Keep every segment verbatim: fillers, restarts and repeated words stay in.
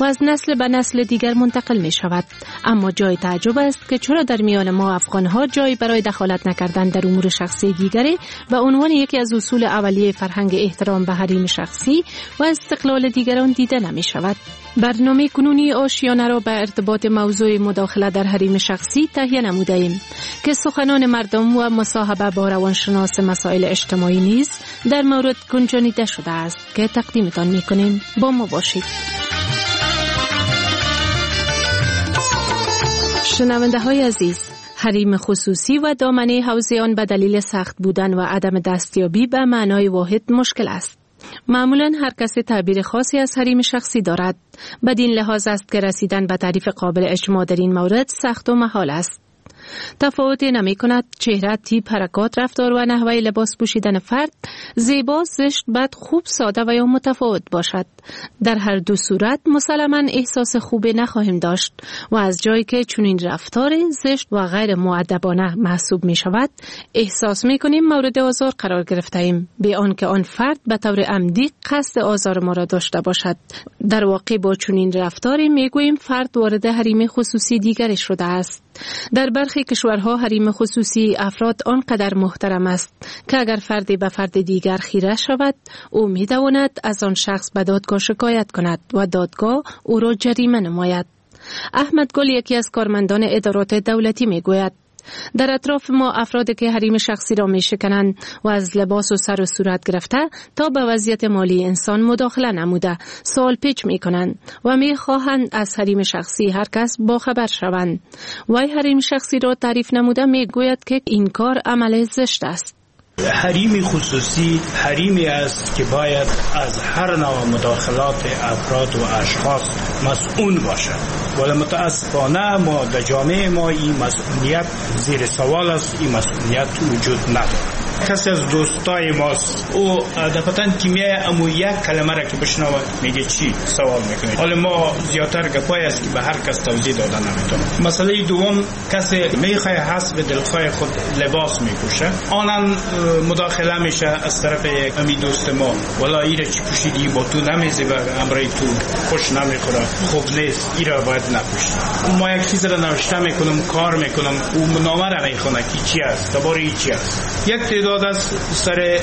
و از نسل به نسل دیگر منتقل می شود. اما جای تعجب است که چرا در میان ما افغان‌ها جای برای دخالت نکردن در امور شخصی دیگری به عنوان یکی از اصول اولیه فرهنگ احترام به حریم شخصی و استقلال دیگران دیده نمی شود. برنامه کنونی آشیانه را به ارتباط موضوع مداخله در حریم شخصی تهیه نموده ایم که سخنان مردم و مصاحبه با روانشناس مسائل اجتماعی نیز در مورد گنجانیده شده است که تقدیمتان می‌کنیم. با ما باشید. شنونده های عزیز، حریم خصوصی و دامنه حوزه آن به دلیل سخت بودن و عدم دستیابی به معنای واحد مشکل است. معمولاً هر کسی تعبیر خاصی از حریم شخصی دارد. بدین لحاظ است که رسیدن به تعریف قابل اجماع در این مورد سخت و محال است. تفاوتی نمی کند چهره، تیپ، حرکات، رفتار و نحوه لباس پوشیدن فرد زیبا، زشت، بد، خوب، ساده و یا متفاوت باشد. در هر دو صورت مسلماً احساس خوبی نخواهیم داشت و از جایی که چنین رفتار زشت و غیر مؤدبانه محسوب می شود، احساس می کنیم مورد آزار قرار گرفته ایم، به آنکه آن فرد به طور عمدی قصد آزار ما را داشته باشد. در واقع با چنین رفتاری می گوییم فرد وارد حریم خصوصی دیگری شده است. در برخی کشورها حریم خصوصی افراد آنقدر محترم است که اگر فردی به فرد دیگر خیره شود، او می تواند از آن شخص به دادگاه شکایت کند و دادگاه او را جریمه نماید. احمد گل یکی از کارمندان ادارات دولتی می گوید در اطراف ما افرادی که حریم شخصی را می شکنند و از لباس و سر و صورت گرفته تا به وضعیت مالی انسان مداخله نموده سوال پیچ می کنند و می خواهند از حریم شخصی هر کس باخبر شوند. وی حریم شخصی را تعریف نموده می گوید که این کار عمل زشت است. حریم خصوصی حریمی است که باید از هر نوع مداخلات افراد و اشخاص مسئول باشد، ولی متاسفانه ما در جامعه ما این مسئولیت زیر سوال است، این مسئولیت وجود ندارد. کسی از دوستای ماست او دفتن کیمیای امو یک کلمه را که بشنود میگه چی سوال میکنه. حالا ما زیادتر گپای است که به هر کس توضیح دادن نمیتونه. مسئله دوم، کسی میخواه حسب دلخواه خود لباس میپوشه، آنان مداخله میشه از طرف امی دوست ما، ولی ایره چی پوشیدی با تو نمیزیبه، امرای تو خوش نمیخوره، خوب نیست، ایره باید نپوشی. ما یک چیز را نوشته میکنم، کار میکنم، او نامه را میخونه که چی است، درباره چی است. یک تعداد از سر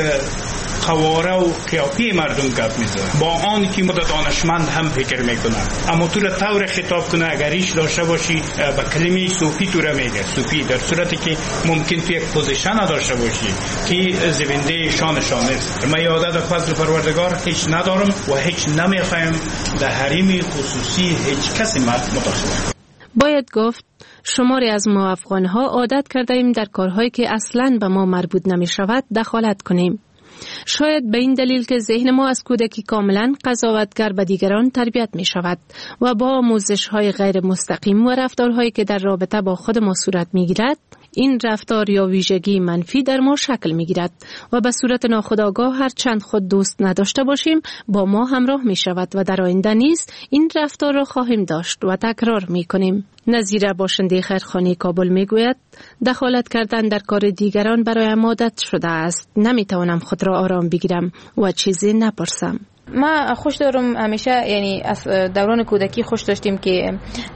قواره و قیافی مردم گپ میزنه، با آن که مدت دانشمند هم فکر میکنه، اما تو را طور خطاب کنه اگر ایش داشته باشی با کلمه صوفی تو را میگه صوفی، در صورتی که ممکن تو یک پوزیشن داشته باشی که زبنده شانشان نیست. من یادت فضل پروردگار هیچ ندارم و هیچ نمیخوایم در حریم خصوصی هیچ کسی مداخله. باید گفت شماری از ما افغان‌ها عادت کرده ایم در کارهایی که اصلاً به ما مربوط نمی شود دخالت کنیم. شاید به این دلیل که ذهن ما از کودکی کاملاً قضاوتگر به دیگران تربیت می شود و با آموزش‌های غیر مستقیم و رفتارهایی که در رابطه با خود ما صورت می گیرد، این رفتار یا ویژگی منفی در ما شکل می گیرد و به صورت ناخودآگاه هر چند خود دوست نداشته باشیم با ما همراه می شود و در آینده نیز این رفتار را خواهیم داشت و تکرار می کنیم. نظیر باشنده خیرخانی کابل می گوید دخالت کردن در کار دیگران برایم عادت شده است. نمی توانم خود را آرام بگیرم و چیزی نپرسم. ما خوش دارم همیشه، یعنی از دوران کودکی خوش داشتیم که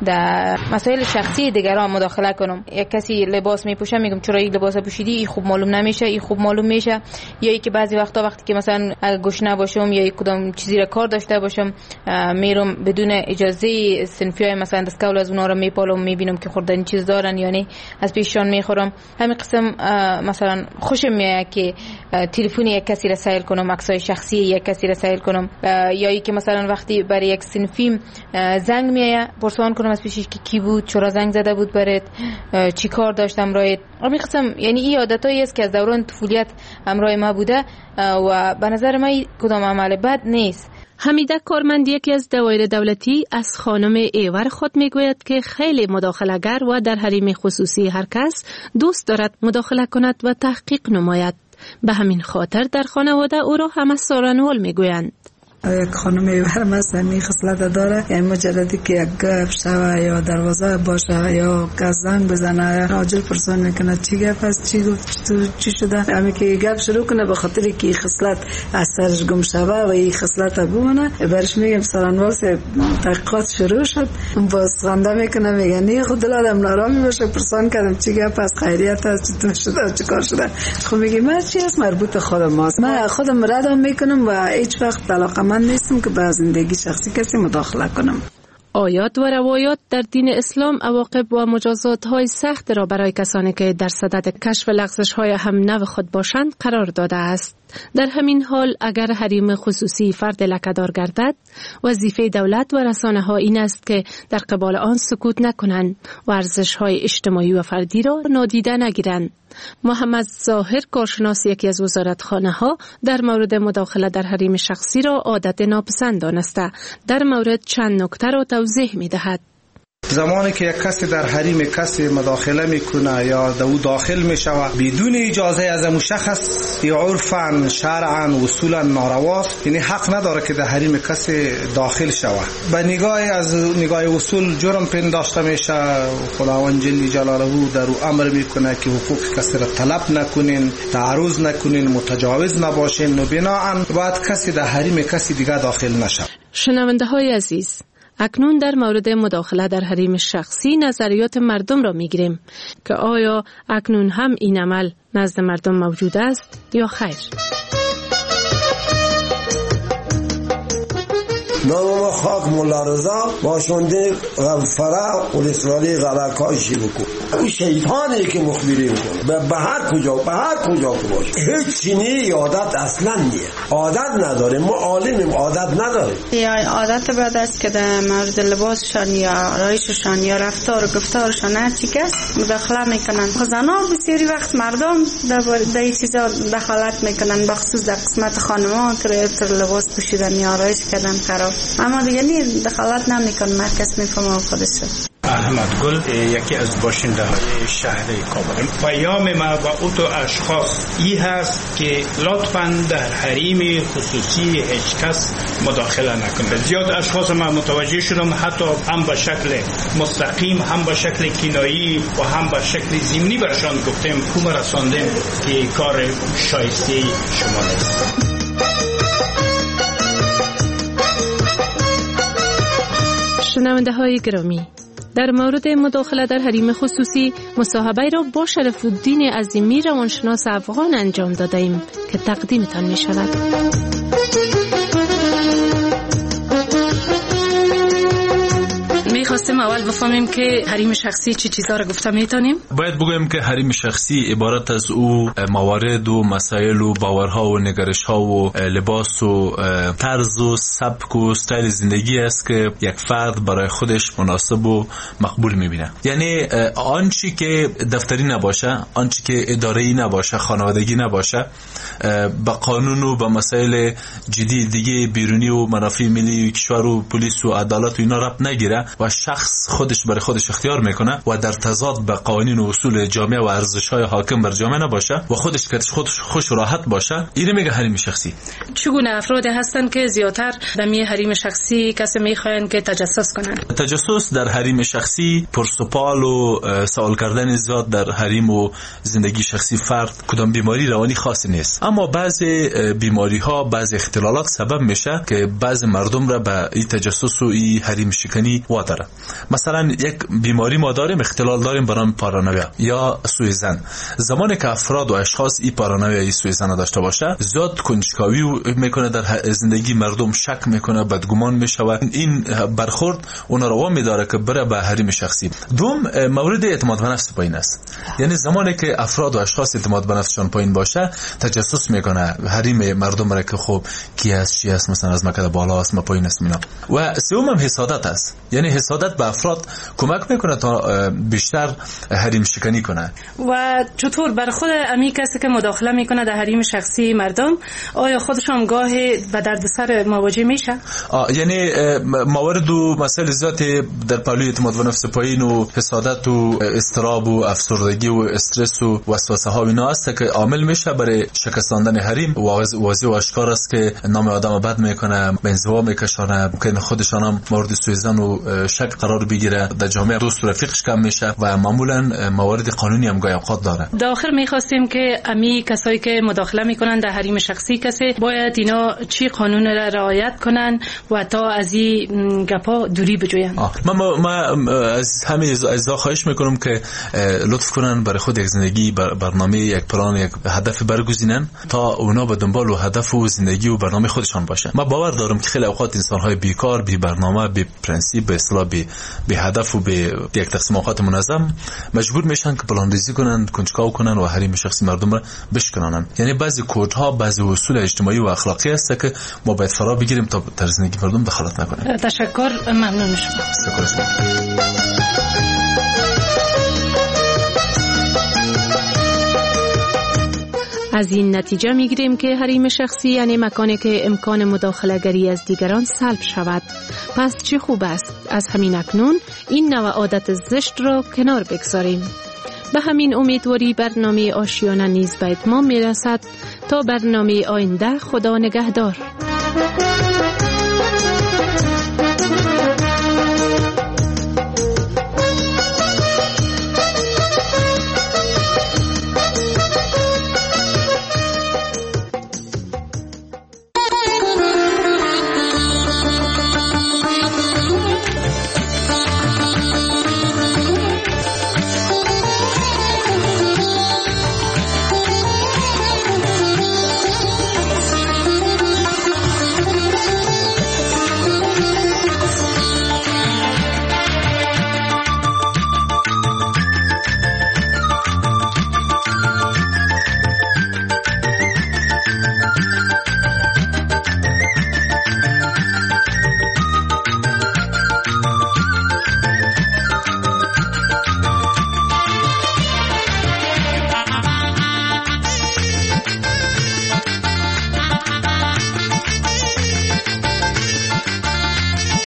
در مسائل شخصی دیگران مداخله کنم. یک کسی لباس میپوشه میگم چرا این لباس پوشیدی، این خوب معلوم نمیشه، این خوب معلوم میشه. یا ای که بعضی وقتا وقتی که مثلا گشنه باشم یا کدام چیزی را کار داشته باشم میرم بدون اجازه صنفیای مثلا دستکول از اونها را میپالم، میبینم که خوردن چیز دارن یعنی از پیششان میخورم. همین قسم مثلا خوشم میاد که تلفن یک کسی را سائل کنم، عکسای شخصی یک کسی را سائل کنم، یا ای که مثلا وقتی برای یک صنفیم زنگ میآید پرسان کنم از پیشش که کی بود، چرا زنگ زده بود برات، چی کار داشتم رایت. همین قسم یعنی این عادتایی است که از دوران طفولیت همراه ما بوده و به نظر من کدام عمل بد نیست. حمیده کارمند یکی از دوایر دولتی از خانم ایور خود میگوید که خیلی مداخله‌گر و در حریم خصوصی هر کس دوست دارد مداخله کند و تحقیق نماید. به همین خاطر در خانواده او را همه سارنوال میگویند. یک خانمی برمست می خصلت داره، یعنی مجردی که یک گپ شوه یا دروازه باشه یا زنگ بزنه عاجل پرسان میکنه چی گپ است، چی گفت، چی شده، همین که گپ شروع کنه به خاطر که خصلت از سرش گم شوه و این خصلت بمونه. برش میگم سرانوال سے تحقیقات شروع شد، باز خنده میکنه میگه نی خود دل آدم نارامی باشه، پرسان کردم چی گپ است، خیریت است، چطور شده، چه کار شده. خب میگه من چی است مربوط خودم ماست، من خودم رد میکنم و هیچ وقت علاقه‌مند نیستم که به زندگی شخصی کسی مداخله کنم. آیات و روایات در دین اسلام عواقب و مجازات های سخت را برای کسانی که در صدد کشف لغزش های هم نو خود باشند قرار داده است. در همین حال اگر حریم خصوصی فرد لکه‌دار گردد، وظیفه دولت و رسانه ها این است که در قبال آن سکوت نکنند و ارزش های اجتماعی و فردی را نادیده نگیرند. محمد ظاهر کارشناس یکی از وزارتخانه ها در مورد مداخله در حریم شخصی را عادت ناپسند دانسته در مورد چند نکته را توضیح می دهد. زمانی که یک کسی در حریم کسی مداخله میکنه یا در او داخل میشوه بدون اجازه از اون شخص، یا عرفاً شرعاً اصولاً نارواست، یعنی حق نداره که در حریم کسی داخل شوه. به نگاه از نگاه اصول جرم پنداشته میشه. خداوند جل جلاله در او امر میکنه که حقوق کسی را طلب نکنین، تعرض نکنین، متجاوز نباشین و بنااً باید کسی در حریم کسی دیگه داخل نشه. شنونده های عزیز، اکنون در مورد مداخله در حریم شخصی نظریات مردم را میگیریم که آیا اکنون هم این عمل نزد مردم موجود است یا خیر؟ نام خاک مولا رضا باشنده غفره و اسلالی غلقایشی بکن. اون شیطانی که مخبری میکنه به هر کجا به هر کجا که باشه هیچ چینی عادت اصلا نیه، عادت نداره، ما عالمیم عادت نداره. یا عادت بعد است که در مورد لباسشان یا آرایششان یا رفتار و گفتارشان هر چی که مداخله میکنن. زنان بسیاری وقت مردم در در این چیزا دخالت میکنن، بخصوص در قسمت خانمان تر لباس پوشیدن یا آرایش کردن خراب، اما دیگه نی دخالت نمیکنه، مرکز میفهمه خودشه. احمد گل یکی از باشنده های شهر کابل، پیام ما با او تو اشخاص ای هست که لطفاً در حریم خصوصی هیچ کس مداخله نکنه. زیاد اشخاص ما متوجه شدم حتی هم به شکل مستقیم هم به شکل کنایی و هم به شکل ضمنی برشان گفتیم کوم رساندیم که کار شایسته شما نیست. شنونده های گرامی، در مورد مداخله در حریم خصوصی مصاحبه را با شرف الدین عظیمی روانشناس افغان انجام داده ایم که تقدیمتان می شود. میخواستیم اول بفهمیم که حریم شخصی چی چیزا را گفته میتونیم؟ باید بگویم که حریم شخصی عبارت از او موارد و مسائل و باورها و نگرش‌ها و لباس و طرز و سبک و استایل زندگی است که یک فرد برای خودش مناسب و مقبول میبینه. یعنی آنچه که دفتری نباشه، آنچه که اداره‌ای نباشه، خانوادگی نباشه، با قانون و با مسائل جدی دیگه بیرونی و منافع ملی کشور و پلیس و عدالت و اینا ربط نگیره و شخص خودش برای خودش اختیار میکنه و در تضاد با قوانین و اصول جامعه و ارزش‌های حاکم بر جامعه نباشه و خودش که خودش خوش و راحت باشه، اینو میگه حریم شخصی. چگونه افرادی هستن که زیاتر به می حریم شخصی کسی میخواین که تجسس کنن؟ تجسس در حریم شخصی پرسپال و سوال کردن زیاد در حریم و زندگی شخصی فرد کدام بیماری روانی خاصی نیست، اما بعضی بیماری ها بعضی اختلالات سبب میشه که بعضی مردم را به این تجسس و این حریم شکنی واداره. مثلا یک بیماری ما داریم، اختلال داریم به نام پارانویا یا سوءظن. زمانی که افراد و اشخاص این پارانویا یا سوءظن داشته باشه، زیاد کنجکاوی میکنه در زندگی مردم، شک میکنه، بدگمان میشه و این برخورد اون رو وامی داره که بره به حریم شخصی. دوم، مورد اعتماد به نفس پایین است. یعنی زمانی که افراد و اشخاص اعتماد به نفسشون پایین باشه، تجسس میکنه حریم مردم را که خب کی است، چی است، مثلا از مکه بالا است، ما پایین است مینا. و سوم هم حسادت است. یعنی حسادت عادت به افراد کمک میکنه تا بیشتر حریم شکنی کنه. و چطور بر خود امی کسی که مداخله میکنه در حریم شخصی مردم، آیا خودشان گاهی به دردسر مواجه میشه؟ یعنی موارد و مسائل زیادی در پهلوی اعتماد به نفس پایین و حسادت و اضطراب و افسردگی و استرس و وسوسه ها اینا است که عامل میشه برای شکستاندن حریم. واضح و آشکار است که نام آدم بد میکنه، به انزوا میکشانه، ممکن خودشان هم مورد سوء ظن و شک قرار بگیره، در جامعه دوست و رفیقش کم میشه و معمولا موارد قانونی هم گاهی اوقات داره. داخل میخواستیم که امی کسایی که مداخله میکنن در حریم شخصی کسی باید اینا چی قانون را رعایت کنن و تا از این گپا دوری بجوین. من ما از همه اعضا خواهش میکنم که لطف کنن برای خود یک زندگی برنامه، یک پلان، یک هدف برگزینن تا اونا به دنبال و هدف و زندگی و برنامه خودشان باشه. من باور دارم که خیلی اوقات انسان‌های بیکار، بی برنامه، بی پرنسیپ، به اصطلاح بی به هدف و به یک تقسیم اوقات منظم مجبور میشن که پلاندازی کنن، کنجکاو کنن و حریم شخصی مردم را بشکنن. یعنی بعضی کودها، بعضی اصول اجتماعی و اخلاقی است که ما باید فرا بگیریم تا در زندگی مردم دخالت نکنیم. تشکر، ممنون شما. تشکر. از این نتیجه میگیریم که حریم شخصی یعنی مکانی که امکان مداخله گری از دیگران سلب شود. پس چه خوب است از همین اکنون این نوع عادت زشت را کنار بگذاریم. به همین امیدواری برنامه آشیانه نیز به اتمام میرسد. تا برنامه آینده، خدا نگهدار.